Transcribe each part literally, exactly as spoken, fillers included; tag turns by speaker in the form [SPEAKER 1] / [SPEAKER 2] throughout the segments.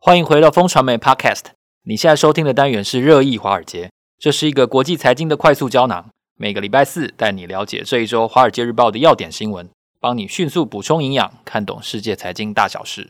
[SPEAKER 1] 欢迎回到风传媒 Podcast， 你现在收听的单元是热议华尔街，这是一个国际财经的快速胶囊，每个礼拜四带你了解这一周华尔街日报的要点新闻，帮你迅速补充营养，看懂世界财经大小事。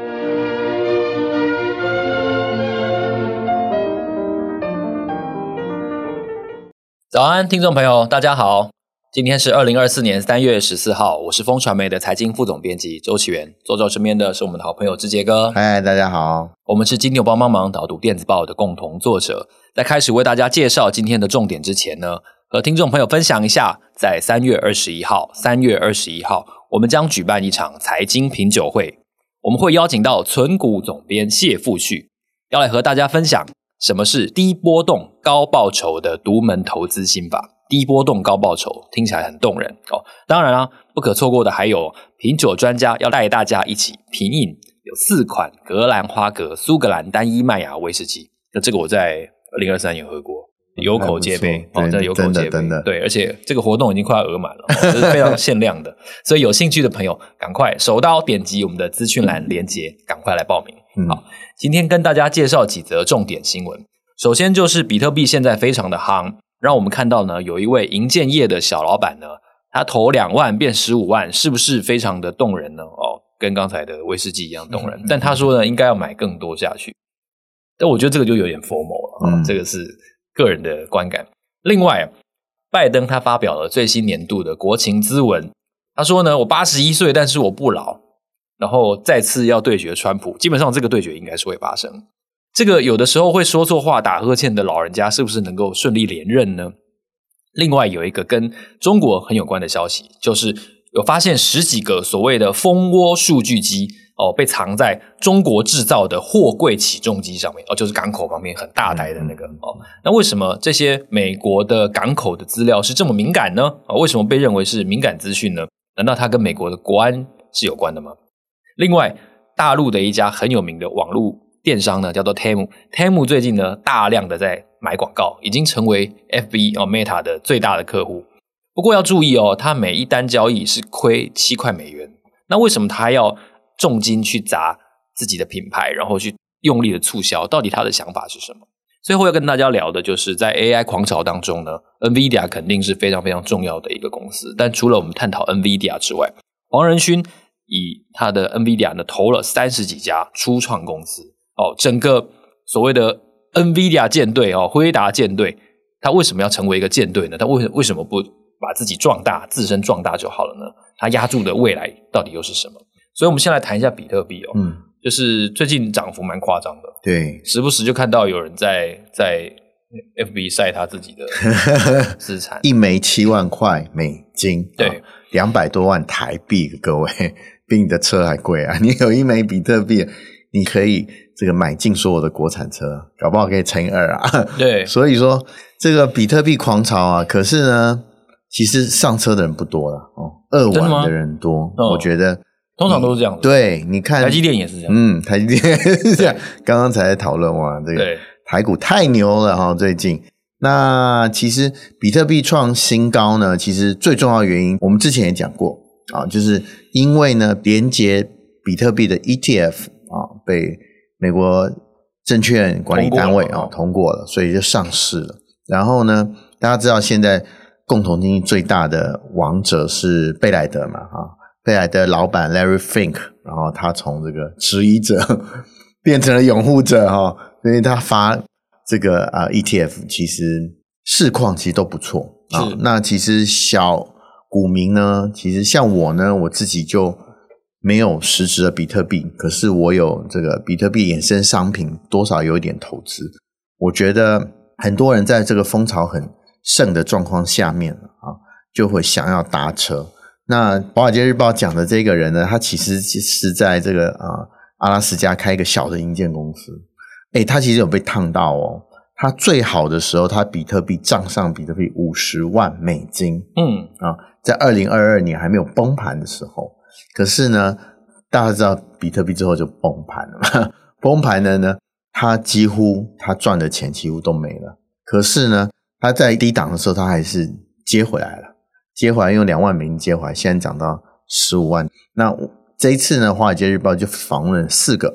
[SPEAKER 1] 早安，听众朋友，大家好。今天是二零二四年三月十四号，我是风传媒的财经副总编辑周启源，坐在我身边的是我们的好朋友志杰哥。
[SPEAKER 2] 嗨，大家好。
[SPEAKER 1] 我们是金牛帮帮忙导读电子报的共同作者。在开始为大家介绍今天的重点之前呢，和听众朋友分享一下，在三月二十一号，三月二十一号，我们将举办一场财经品酒会。我们会邀请到存股总编谢富旭，要来和大家分享什么是低波动高报酬的独门投资心法。低波动高报酬听起来很动人哦。当然啊，不可错过的还有品酒专家要带大家一起品饮，有四款格兰花格苏格兰单一麦芽威士忌。那这个我在二零二三年喝过，有口皆碑哦，真的有口皆碑。对，而且这个活动已经快要额满了，哦、这是非常限量的。所以有兴趣的朋友，赶快手刀点击我们的资讯栏连结，赶快来报名。嗯、好，今天跟大家介绍几则重点新闻。首先就是比特币现在非常的夯。让我们看到呢，有一位营建业的小老板呢，他投两万变十五万，是不是非常的动人呢？哦，跟刚才的威士忌一样动人。但他说呢，应该要买更多下去。但我觉得这个就有点 FOMO 了、哦嗯、这个是个人的观感。另外，拜登他发表了最新年度的国情咨文，他说呢，我八十一岁，但是我不老，然后再次要对决川普。基本上这个对决应该是会发生。这个有的时候会说错话打呵欠的老人家是不是能够顺利连任呢？另外有一个跟中国很有关的消息，就是有发现十几个所谓的蜂窝数据机哦，被藏在中国制造的货柜起重机上面哦，就是港口旁边很大台的那个哦。那为什么这些美国的港口的资料是这么敏感呢？哦，为什么被认为是敏感资讯呢？难道它跟美国的国安是有关的吗？另外，大陆的一家很有名的网络电商呢叫做 Temu，Temu 最近呢大量的在买广告，已经成为 F B 哦 Meta 的最大的客户。不过要注意哦，它每一单交易是亏七块美元。那为什么他要重金去砸自己的品牌，然后去用力的促销？到底他的想法是什么？最后要跟大家聊的就是在 A I 狂潮当中呢 ，NVIDIA 肯定是非常非常重要的一个公司。但除了我们探讨 NVIDIA 之外，黄仁勋以他的 NVIDIA 呢投了三十几家初创公司。哦，整个所谓的 NVIDIA 舰队哦，辉达舰队，它为什么要成为一个舰队呢？它为为什么不把自己壮大，自身壮大就好了呢？它压住的未来到底又是什么？所以我们先来谈一下比特币哦，嗯，就是最近涨幅蛮夸张的，
[SPEAKER 2] 对，
[SPEAKER 1] 时不时就看到有人在在 F B 晒他自己的资产，
[SPEAKER 2] 一枚七万块美金，
[SPEAKER 1] 对，
[SPEAKER 2] 两百多万台币，各位比你的车还贵啊！你有一枚比特币，你可以这个买进所有的国产车，搞不好可以乘以二啊。
[SPEAKER 1] 对，
[SPEAKER 2] 所以说这个比特币狂潮啊，可是呢，其实上车的人不多了哦，二玩的人多，哦、我觉得
[SPEAKER 1] 通常都是这样子。
[SPEAKER 2] 对，你看
[SPEAKER 1] 台积电也是这样。
[SPEAKER 2] 嗯，台积电是这样。刚刚才在讨论哇，这个台股太牛了哈、哦，最近。那其实比特币创新高呢，其实最重要的原因，我们之前也讲过啊，就是因为呢，连接比特币的 E T F 啊被美国证券管理单位啊通过了，所以就上市了。然后呢，大家知道现在共同经济最大的王者是贝莱德嘛啊，贝莱德老板 Larry Fink， 然后他从这个质疑者变成了拥护者哈，因为他发这个啊 E T F 其实市况其实都不错啊。那其实小股民呢，其实像我呢，我自己就没有实质的比特币，可是我有这个比特币衍生商品，多少有一点投资。我觉得很多人在这个风潮很盛的状况下面啊，就会想要搭车。那华尔街日报讲的这个人呢，他其实是在这个啊阿拉斯加开一个小的营建公司。诶，他其实有被烫到哦。他最好的时候，他比特币账上比特币五十万美金。嗯啊，在二零二二年还没有崩盘的时候。可是呢，大家知道比特币之后就崩盘了嘛？崩盘了呢，他几乎他赚的钱几乎都没了。可是呢，他在低档的时候，他还是接回来了，接回来用两万美金接回来，现在涨到十五万。那这一次呢，华尔街日报就访问了四个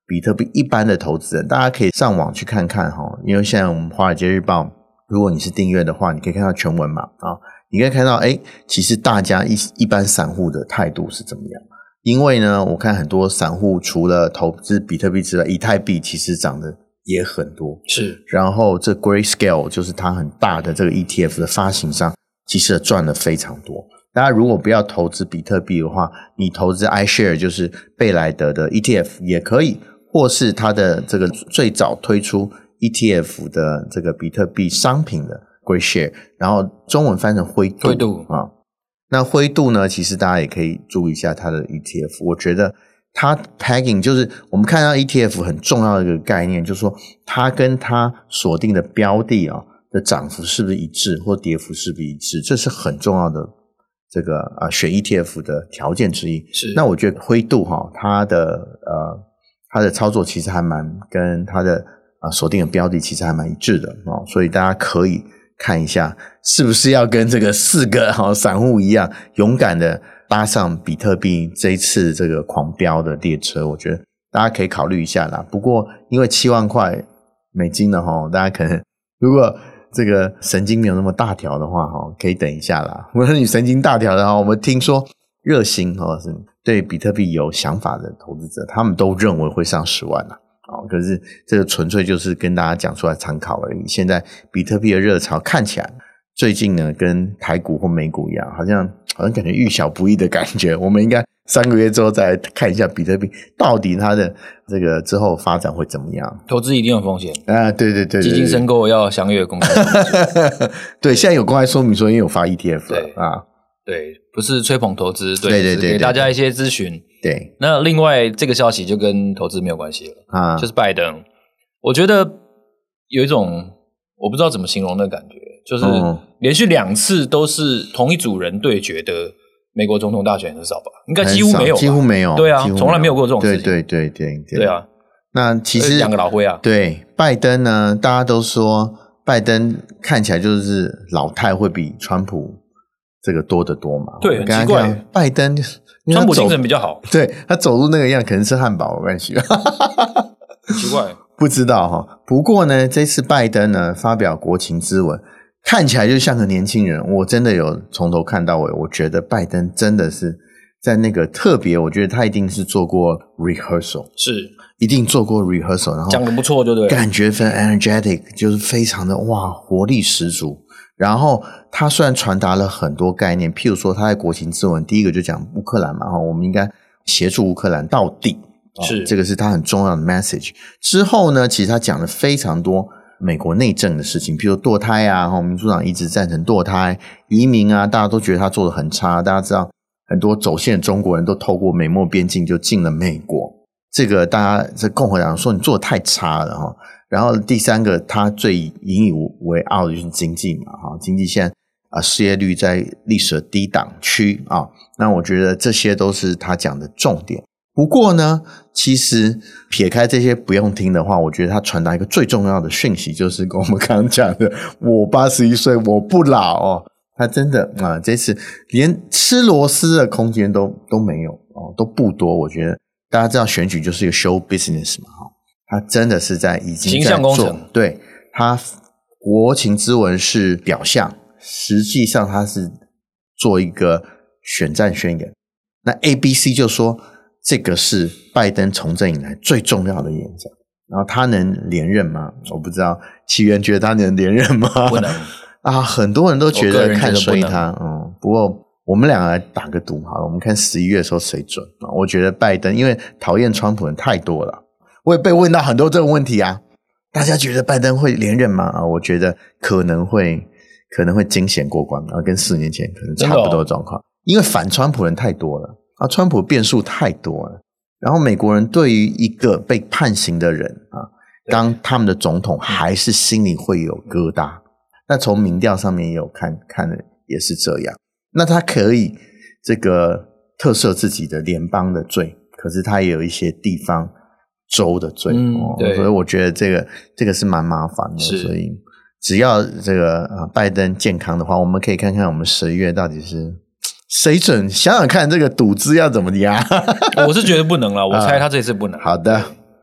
[SPEAKER 2] 比特币一般的投资人，大家可以上网去看看哈，因为现在我们华尔街日报，如果你是订阅的话，你可以看到全文嘛啊，你可以看到诶其实大家一一般散户的态度是怎么样。因为呢，我看很多散户除了投资比特币之外，以太币其实涨的也很多，
[SPEAKER 1] 是。
[SPEAKER 2] 然后这 Grayscale 就是它很大的这个 E T F 的发行商，其实赚了非常多。大家如果不要投资比特币的话，你投资 iShare 就是贝莱德的 E T F 也可以，或是它的这个最早推出 E T F 的这个比特币商品的 Grayscale， 然后中文翻成灰度，
[SPEAKER 1] 灰度
[SPEAKER 2] 啊。那灰度呢，其实大家也可以注意一下它的 E T F， 我觉得它 pegging 就是我们看到 E T F 很重要的一个概念，就是说它跟它锁定的标的啊的涨幅是不是一致，或跌幅是不是一致，这是很重要的这个啊选 E T F 的条件之一。
[SPEAKER 1] 是。
[SPEAKER 2] 那我觉得灰度哈，它的呃它的操作其实还蛮跟它的啊锁定的标的其实还蛮一致的哦，所以大家可以看一下是不是要跟这个四个好散户一样勇敢的搭上比特币这一次这个狂飙的列车，我觉得大家可以考虑一下啦。不过因为七万块美金的齁，大家可能如果这个神经没有那么大条的话齁，可以等一下啦。如果你神经大条的话，我们听说热心齁是对比特币有想法的投资者，他们都认为会上十万啦。哦，可是这个纯粹就是跟大家讲出来参考而已。现在比特币的热潮看起来最近呢跟台股或美股一样，好像好像感觉遇小不易的感觉。我们应该三个月之后再看一下比特币到底它的这个之后发展会怎么样。
[SPEAKER 1] 投资一定有风险
[SPEAKER 2] 啊，对对 对, 对, 对，
[SPEAKER 1] 基金申购要详阅公开
[SPEAKER 2] 对，现在有公开说明说因为有发 E T F 了
[SPEAKER 1] 对
[SPEAKER 2] 啊，
[SPEAKER 1] 对，不是吹捧投资，对
[SPEAKER 2] 对对 对, 对，
[SPEAKER 1] 给大家一些咨询。
[SPEAKER 2] 对，
[SPEAKER 1] 那另外这个消息就跟投资没有关系了
[SPEAKER 2] 啊，
[SPEAKER 1] 就是拜登，我觉得有一种我不知道怎么形容的感觉，就是连续两次都是同一组人对决的美国总统大选很少吧？应该几乎没有吧，
[SPEAKER 2] 几乎没有，
[SPEAKER 1] 对啊，从来没有过这种事情，
[SPEAKER 2] 对对对对对，
[SPEAKER 1] 对啊。
[SPEAKER 2] 那其实
[SPEAKER 1] 两个老灰啊，
[SPEAKER 2] 对拜登呢，大家都说拜登看起来就是老态会比川普这个多得多嘛，
[SPEAKER 1] 对，很奇怪，
[SPEAKER 2] 拜登
[SPEAKER 1] 川普精神比较好，
[SPEAKER 2] 对，他走路那个样可能吃汉堡有关系，
[SPEAKER 1] 很奇怪，
[SPEAKER 2] 不知道哈。不过呢，这次拜登呢发表国情咨文，看起来就像个年轻人。我真的有从头看到尾，我觉得拜登真的是在那个特别，我觉得他一定是做过 rehearsal，
[SPEAKER 1] 是
[SPEAKER 2] 一定做过 rehearsal， 然后
[SPEAKER 1] 讲得不错，对不对？
[SPEAKER 2] 感觉非常 energetic， 就是非常的哇，活力十足。然后他虽然传达了很多概念，譬如说他在国情咨文第一个就讲乌克兰嘛，我们应该协助乌克兰到底，
[SPEAKER 1] 是、哦、
[SPEAKER 2] 这个是他很重要的 message。之后呢，其实他讲了非常多美国内政的事情，譬如堕胎啊，民主党一直赞成堕胎，移民啊，大家都觉得他做得很差。大家知道很多走线的中国人都透过美墨边境就进了美国，这个大家这共和党说你做得太差了哈。然后第三个他最引以为傲的就是经济嘛，哈，经济现在啊失业率在历史的低档区啊，那我觉得这些都是他讲的重点。不过呢，其实撇开这些不用听的话，我觉得他传达一个最重要的讯息，就是跟我们刚刚讲的我八十一岁我不老哦，他真的啊这次连吃螺丝的空间都都没有哦，都不多。我觉得大家知道选举就是一个 show business 嘛，哈，他真的是在已经在做形象工程，对，他国情咨文是表象，实际上他是做一个选战宣言。那 A B C 就说这个是拜登从政以来最重要的演讲，然后他能连任吗？我不知道，奇缘觉得他能连任吗？
[SPEAKER 1] 不能
[SPEAKER 2] 啊，很多人都觉得看衰他，嗯，不过我们两个来打个赌好了，我们看十一月的时候谁准啊？我觉得拜登，因为讨厌川普人太多了，我也被问到很多这个问题啊。大家觉得拜登会连任吗？啊，我觉得可能会，可能会惊险过关，然后跟四年前可能差不多的状况，哦，因为反川普人太多了啊，川普变数太多了。然后美国人对于一个被判刑的人啊，当他们的总统还是心里会有疙瘩。那从民调上面也有看看的也是这样。那他可以这个特赦自己的联邦的罪，可是他也有一些地方州的罪，
[SPEAKER 1] 嗯
[SPEAKER 2] 哦，
[SPEAKER 1] 对，
[SPEAKER 2] 所以我觉得这个这个是蛮麻烦的。所以只要这个呃拜登健康的话，我们可以看看我们十一月到底是谁准，想想看这个赌资要怎么压。
[SPEAKER 1] 我是觉得不能了，我猜他这次不能。
[SPEAKER 2] 好的，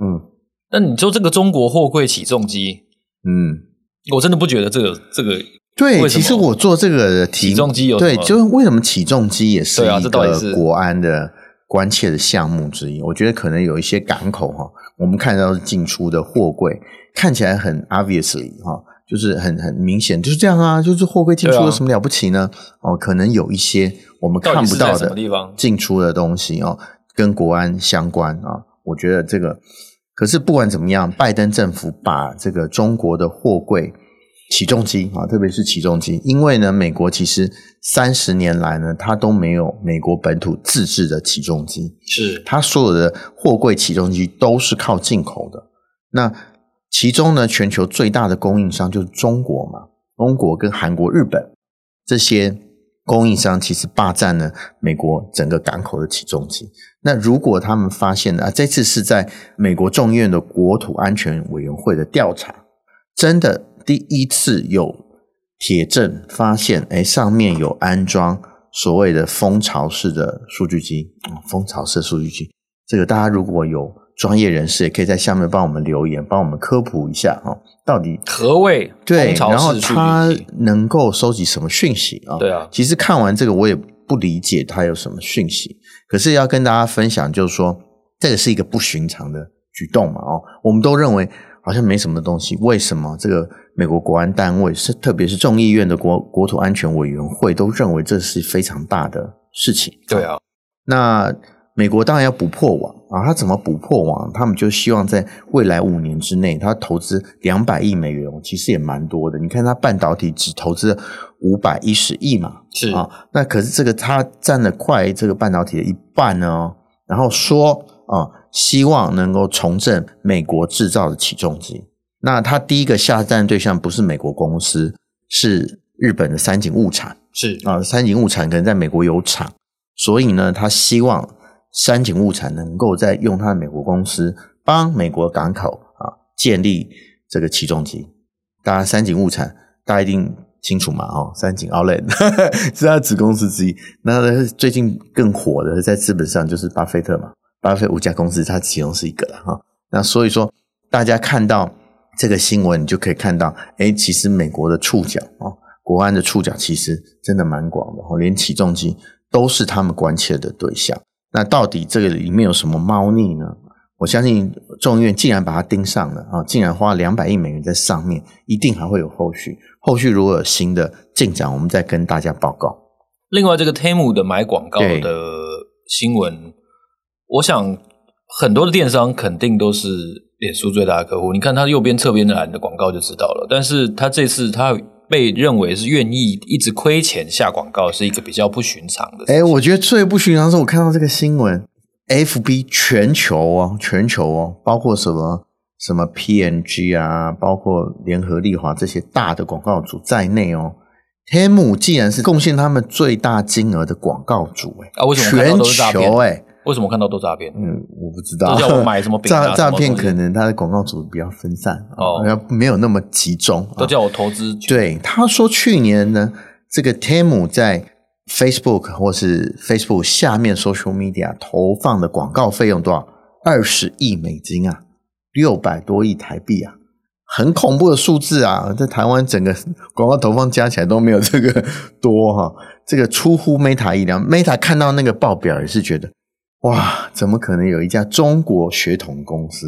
[SPEAKER 1] 嗯，那你说这个中国货柜起重机，嗯，我真的不觉得这个这个
[SPEAKER 2] 对，其实我做这个题
[SPEAKER 1] 起重机有
[SPEAKER 2] 对，就是为什么起重机也是一个
[SPEAKER 1] 是
[SPEAKER 2] 国安的关切的项目之一。我觉得可能有一些港口哈，我们看到进出的货柜看起来很 obviously 哈，就是很很明显就是这样啊，就是货柜进出有什么了不起呢？啊、哦，可能有一些我们看不到的进出的东西哦，跟国安相关啊。我觉得这个，可是不管怎么样，拜登政府把这个中国的货柜起重机啊，特别是起重机，因为呢，美国其实三十年来呢，它都没有美国本土自制的起重机，
[SPEAKER 1] 是
[SPEAKER 2] 它所有的货柜起重机都是靠进口的。那其中呢，全球最大的供应商就是中国嘛，中国跟韩国、日本这些供应商其实霸占了美国整个港口的起重机。那如果他们发现啊，这次是在美国众议院的国土安全委员会的调查，真的第一次有铁证发现，诶，上面有安装所谓的蜂巢式的数据机，嗯、蜂巢式的数据机，这个大家如果有专业人士也可以在下面帮我们留言，帮我们科普一下哦，到底
[SPEAKER 1] 何谓
[SPEAKER 2] 对，然后它能够收集什么讯息啊？
[SPEAKER 1] 对啊，
[SPEAKER 2] 其实看完这个我也不理解它有什么讯息，可是要跟大家分享，就是说这个是一个不寻常的举动嘛哦，我们都认为好像没什么东西，为什么这个美国国安单位是特别是众议院的国国土安全委员会都认为这是非常大的事情？
[SPEAKER 1] 对啊，
[SPEAKER 2] 那美国当然要补破网啊，他怎么补破网？他们就希望在未来五年之内，他投资两百亿美元，其实也蛮多的。你看他半导体只投资五百一十亿嘛，
[SPEAKER 1] 是
[SPEAKER 2] 啊，那可是这个他占了快这个半导体的一半呢，然后说啊，希望能够重振美国制造的起重机。那他第一个下单对象不是美国公司，是日本的三井物产，
[SPEAKER 1] 是
[SPEAKER 2] 啊，三井物产可能在美国有厂，所以呢，他希望三井物产能够再用他的美国公司帮美国港口啊建立这个起重机。大家三井物产大家一定清楚嘛，哦，三井 Outlet 是他的子公司之一。那最近更火的在资本上就是巴菲特嘛，巴菲特五家公司他其中是一个了哈。那所以说大家看到这个新闻，你就可以看到，诶，其实美国的触角哦，国安的触角其实真的蛮广的哦，连起重机都是他们关切的对象。那到底这个里面有什么猫腻呢？我相信众议院既然把它盯上了啊，竟然花两百亿美元在上面，一定还会有后续。后续如果有新的进展，我们再跟大家报告。
[SPEAKER 1] 另外，这个 Temu 的买广告的新闻，我想很多的电商肯定都是脸书最大的客户。你看它右边侧边的栏的广告就知道了。但是它这次它被认为是愿意一直亏钱下广告，是一个比较不寻常的事情。
[SPEAKER 2] 诶，我觉得最不寻常是我看到这个新闻 ，F B 全球哦，全球哦，包括什么什么 P and G 啊，包括联合利华这些大的广告主在内哦 ，Temu 既然是贡献他们最大金额的广告主，诶
[SPEAKER 1] 啊，为什么看到都是诈骗？
[SPEAKER 2] 全球诶
[SPEAKER 1] 为什么看到都诈骗？
[SPEAKER 2] 嗯，我不知道。
[SPEAKER 1] 都叫我买什么饼啊？
[SPEAKER 2] 诈诈骗可能他的广告主比较分散哦，没有那么集中。
[SPEAKER 1] 都叫我投资。
[SPEAKER 2] 对，他说去年呢，这个 Temu 在 Facebook 或是 Facebook 下面 social media 投放的广告费用多少？二十亿美金啊，六百多亿台币啊，很恐怖的数字啊！在台湾整个广告投放加起来都没有这个多哈、啊，这个出乎 Meta 意料。Meta 看到那个报表也是觉得。哇，怎么可能有一家中国血统公司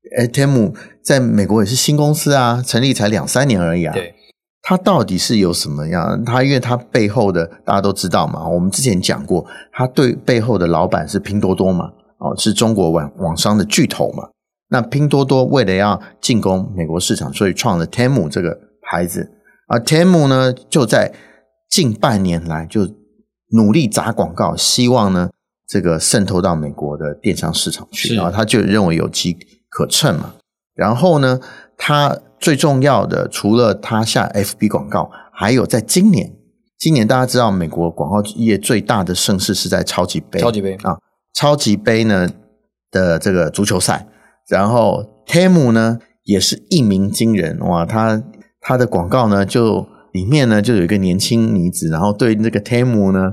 [SPEAKER 2] Temu 在美国也是新公司啊，成立才两三年而已啊。
[SPEAKER 1] 对，
[SPEAKER 2] 它到底是有什么样？它因为它背后的大家都知道嘛，我们之前讲过，它对背后的老板是拼多多嘛，哦，是中国网网商的巨头嘛。那拼多多为了要进攻美国市场，所以创了 Temu 这个牌子，而 Temu 呢就在近半年来就努力砸广告，希望呢这个渗透到美国的电商市场去，然后他就认为有机可乘嘛。然后呢，他最重要的除了他下 F B 广告，还有在今年，今年大家知道美国广告业最大的盛事是在超级杯，
[SPEAKER 1] 超级杯
[SPEAKER 2] 啊，超级杯呢的这个足球赛，然后 Temu 呢也是一鸣惊人哇，他他的广告呢就里面呢就有一个年轻女子，然后对那个 Temu 呢。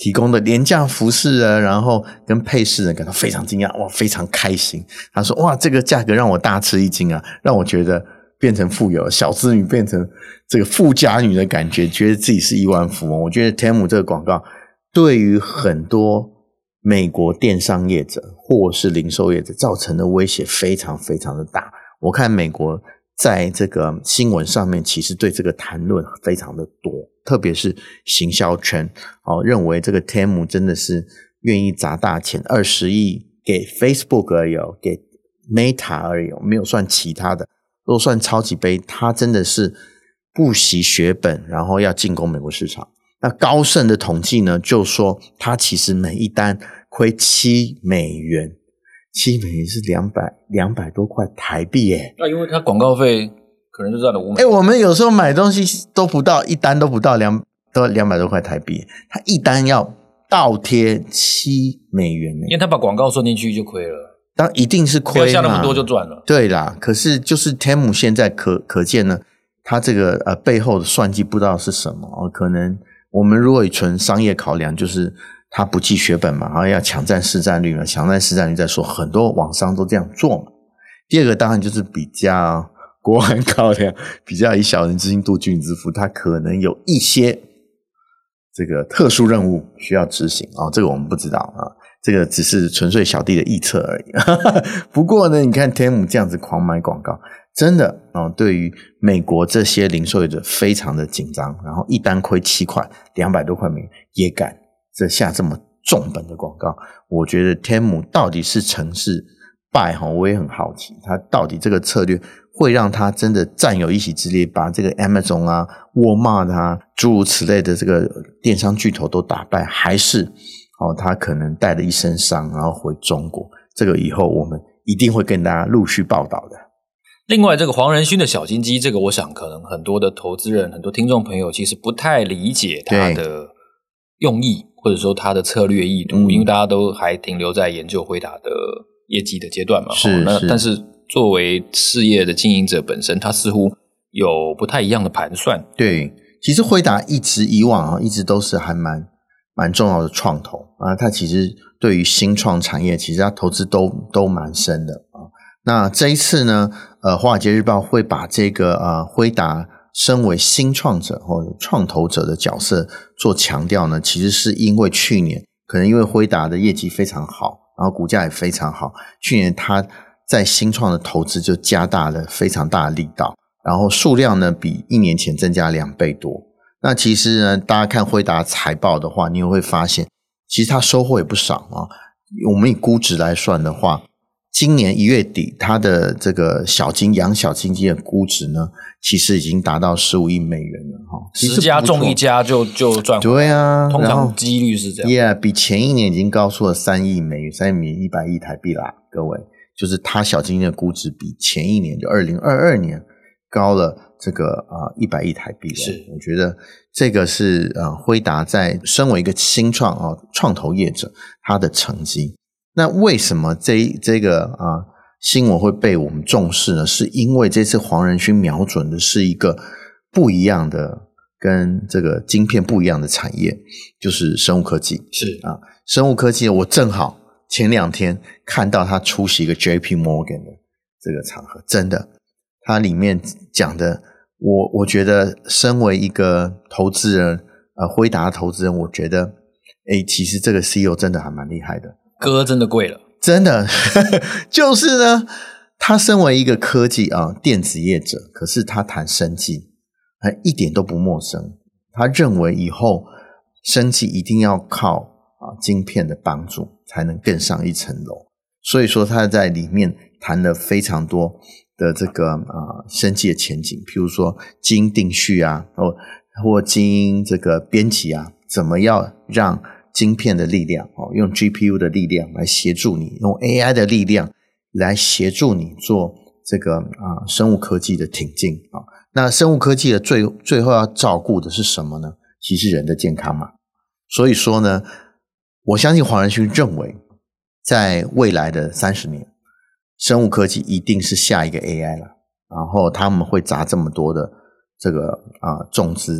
[SPEAKER 2] 提供的廉价服饰啊，然后跟配饰人感到非常惊讶，哇，非常开心。他说哇，这个价格让我大吃一惊啊，让我觉得变成富有，小资女变成这个富家女的感觉，觉得自己是亿万富翁。我觉得 Temu 这个广告对于很多美国电商业者或是零售业者造成的威胁非常非常的大。我看美国在这个新闻上面其实对这个谈论非常的多，特别是行销圈、哦、认为这个 Temu 真的是愿意砸大钱，二十亿给 Facebook 而已，给 Meta 而已，没有算其他的，如果算超级杯，他真的是不惜血本，然后要进攻美国市场。那高盛的统计呢，就说他其实每一单亏七美元，七美元是两百两百多块台币耶。
[SPEAKER 1] 那、啊、因为他广告费可能就占了五美元。
[SPEAKER 2] 哎，我们有时候买东西都不到一单都不到两都两百多块台币，他一单要倒贴七美元耶，
[SPEAKER 1] 因为他把广告算进去就亏了。
[SPEAKER 2] 当一定是亏嘛，不要
[SPEAKER 1] 下那么多就赚了。
[SPEAKER 2] 对啦，可是就是 Temu 现在可可见呢，他这个呃背后的算计不知道是什么、哦、可能我们如果以纯商业考量，就是他不计血本嘛，然后要抢占市占率嘛，抢占市占率再说，很多网商都这样做嘛。第二个当然就是比较国安考量，比较以小人之心度君子之腹，他可能有一些这个特殊任务需要执行啊、哦，这个我们不知道啊，这个只是纯粹小弟的臆测而已。不过呢，你看 Temu 这样子狂买广告，真的哦，对于美国这些零售业者非常的紧张，然后一单亏七块，两百多块美元也敢这下这么重本的广告，我觉得 Temu 到底是成是败哈，我也很好奇，他到底这个策略会让他真的占有一席之地，把这个 Amazon 啊、Walmart 啊诸如此类的这个电商巨头都打败，还是哦他可能带了一身伤然后回中国？这个以后我们一定会跟大家陆续报道的。
[SPEAKER 1] 另外这个黄仁勋的小金鸡，这个我想可能很多的投资人、很多听众朋友其实不太理解他的用意，或者说他的策略意图、嗯、因为大家都还停留在研究辉达的业绩的阶段嘛。
[SPEAKER 2] 是、
[SPEAKER 1] 哦、那
[SPEAKER 2] 是
[SPEAKER 1] 但是作为事业的经营者本身，他似乎有不太一样的盘算。
[SPEAKER 2] 对，其实辉达一直以往、啊、一直都是还蛮蛮重要的创投啊，他其实对于新创产业其实他投资都都蛮深的啊。那这一次呢，呃，华尔街日报会把这个呃辉达身为新创者或者创投者的角色做强调呢，其实是因为去年可能因为辉达的业绩非常好，然后股价也非常好，去年他在新创的投资就加大了非常大的力道，然后数量呢比一年前增加两倍多。那其实呢，大家看辉达财报的话，你也会发现其实它收获也不少啊。我们以估值来算的话，今年一月底它的这个小金养小金鸡的估值呢，其实已经达到十五亿美元了哈。
[SPEAKER 1] 十家中一家就就赚回来。
[SPEAKER 2] 对啊，
[SPEAKER 1] 通常几率是这样。
[SPEAKER 2] Yeah， 比前一年已经高出了三亿美元，三亿美元一百亿台币啦，各位，就是它小金鸡的估值比前一年就二零二二年高了这个呃一百亿台币了。
[SPEAKER 1] 是，
[SPEAKER 2] 我觉得这个是呃辉达在身为一个新创啊、呃、创投业者他的成绩。那为什么这这个啊、呃、新闻会被我们重视呢？是因为这次黄仁勋瞄准的是一个不一样的跟这个晶片不一样的产业，就是生物科技。
[SPEAKER 1] 是
[SPEAKER 2] 啊，生物科技我正好前两天看到他出席一个 J P Morgan 的这个场合，真的他里面讲的我我觉得身为一个投资人呃辉达的投资人，我觉得诶其实这个 C E O 真的还蛮厉害的，
[SPEAKER 1] 歌真的贵了，
[SPEAKER 2] 真的就是呢，他身为一个科技啊电子业者，可是他谈生技还一点都不陌生。他认为以后生技一定要靠啊晶片的帮助才能更上一层楼，所以说他在里面谈了非常多的这个啊生技的前景，譬如说基因定序啊，或或基因这个编辑啊，怎么样让晶片的力量、哦、用 G P U 的力量来协助你，用 A I 的力量来协助你做这个啊生物科技的挺进啊、哦。那生物科技的最最后要照顾的是什么呢？其实人的健康嘛。所以说呢，我相信黄仁勋认为在未来的三十年，生物科技一定是下一个 A I 了，然后他们会砸这么多的这个啊重资，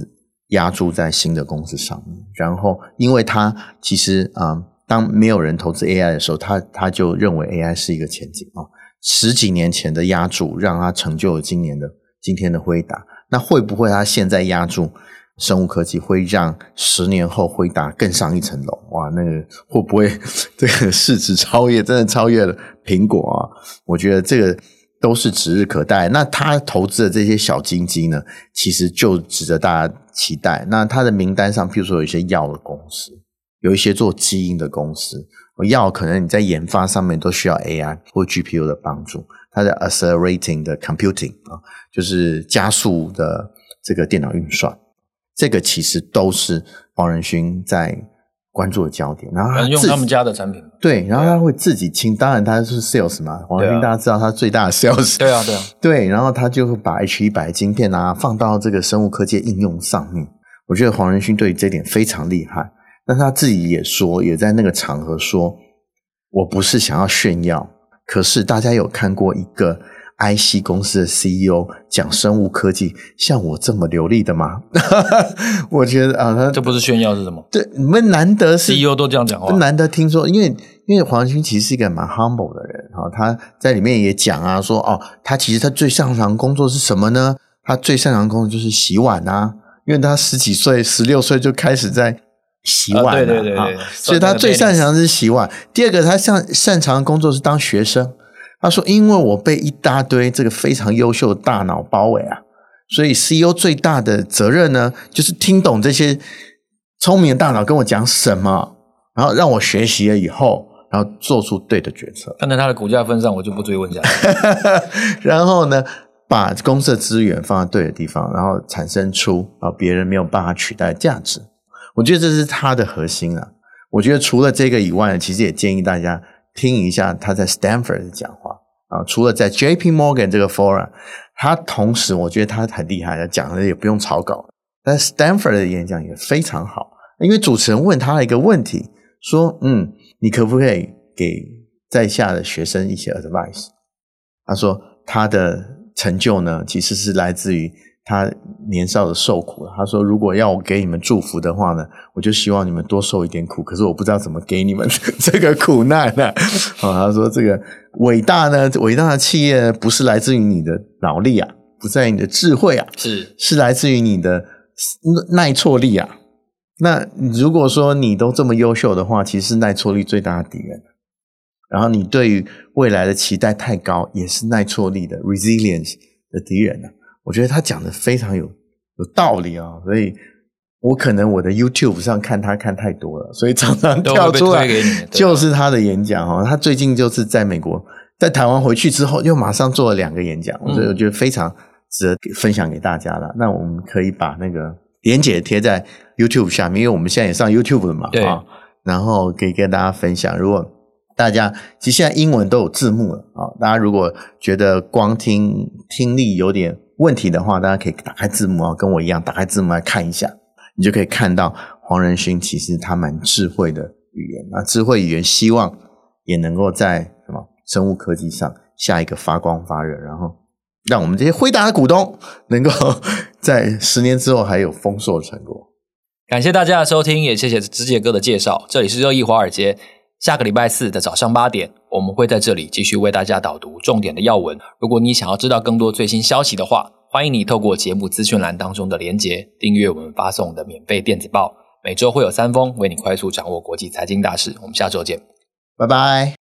[SPEAKER 2] 押注在新的公司上面，然后因为他其实啊、嗯，当没有人投资 A I 的时候，他他就认为 A I 是一个前景啊。十几年前的押注让他成就了今年的今天的辉达，那会不会他现在押注生物科技会让十年后辉达更上一层楼？哇，那个会不会这个市值超越，真的超越了苹果啊？我觉得这个都是指日可待。那他投资的这些小金鸡呢，其实就值得大家期待。那他的名单上，譬如说有一些药的公司，有一些做基因的公司，药可能你在研发上面都需要 A I 或 G P U 的帮助，它的 accelerating 的 computing 啊，就是加速的这个电脑运算，这个其实都是黄仁勋在关注的焦点。然后他
[SPEAKER 1] 用他们家的产品，
[SPEAKER 2] 对，然后他会自己清，当然他是 sales 嘛，黄仁勋大家知道他最大的 sales，
[SPEAKER 1] 对啊对啊，
[SPEAKER 2] 对，然后他就会把 H 一百 晶片啊放到这个生物科技应用上面。我觉得黄仁勋对于这点非常厉害，但他自己也说，也在那个场合说，我不是想要炫耀，可是大家有看过一个 I C 公司的 C E O 讲生物科技像我这么流利的吗？我觉得啊，他
[SPEAKER 1] 这不是炫耀是什么？
[SPEAKER 2] 对，你们难得是
[SPEAKER 1] C E O 都这样讲话，
[SPEAKER 2] 难得听说，因为因为黄仁勋其实是一个蛮 humble 的人，他在里面也讲啊，说哦，他其实他最擅长工作是什么呢？他最擅长工作就是洗碗啊，因为他十几岁、十六岁就开始在洗碗了、啊，
[SPEAKER 1] 对对对对，
[SPEAKER 2] 啊、所以他最擅长的是洗碗。第二个，他擅擅长的工作是当学生。他说：“因为我被一大堆这个非常优秀的大脑包围啊，所以 C E O 最大的责任呢，就是听懂这些聪明的大脑跟我讲什么，然后让我学习了以后，然后做出对的决策。
[SPEAKER 1] 看在他的股价分上，我就不追问下去。
[SPEAKER 2] 然后呢，把公司的资源放在对的地方，然后产生出啊别人没有办法取代的价值。我觉得这是他的核心啊。我觉得除了这个以外呢，其实也建议大家听一下他在 Stanford 的讲话啊。除了在 J P Morgan 这个 forum， 他同时我觉得他很厉害，他讲的也不用草稿。但 Stanford 的演讲也非常好，因为主持人问他一个问题，说：“嗯，你可不可以给在下的学生一些 advice？” 他说他的成就呢，其实是来自于他年少的受苦。他说，如果要我给你们祝福的话呢，我就希望你们多受一点苦，可是我不知道怎么给你们这个苦难啊。哦、他说这个伟大呢，伟大的企业不是来自于你的脑力啊，不在于你的智慧啊，
[SPEAKER 1] 是
[SPEAKER 2] 是来自于你的耐挫力啊。那如果说你都这么优秀的话，其实是耐挫力最大的敌人。然后你对于未来的期待太高，也是耐挫力的 resilience 的敌人啊。我觉得他讲的非常有有道理啊、哦，所以我可能我的 YouTube 上看他看太多了，所以常常跳出来就是他的演讲哦。他最近就是在美国，在台湾回去之后，又马上做了两个演讲，所以我觉得非常值得分享给大家了。那我们可以把那个连结贴在 YouTube 下面，因为我们现在也上 YouTube 了嘛，
[SPEAKER 1] 对、
[SPEAKER 2] 哦，然后可以跟大家分享。如果大家其实现在英文都有字幕了啊、哦，大家如果觉得光听听力有点问题的话，大家可以打开字幕啊，跟我一样打开字幕来看一下，你就可以看到黄仁勋其实他蛮智慧的语言，那智慧语言希望也能够在什么生物科技上下一个发光发热，然后让我们这些辉达的股东能够在十年之后还有丰硕的成果。
[SPEAKER 1] 感谢大家的收听，也谢谢芝杰哥的介绍。这里是热议华尔街，下个礼拜四的早上八点，我们会在这里继续为大家导读重点的要闻。如果你想要知道更多最新消息的话，欢迎你透过节目资讯栏当中的连结订阅我们发送的免费电子报，每周会有三封，为你快速掌握国际财经大事。我们下周见，
[SPEAKER 2] 拜拜。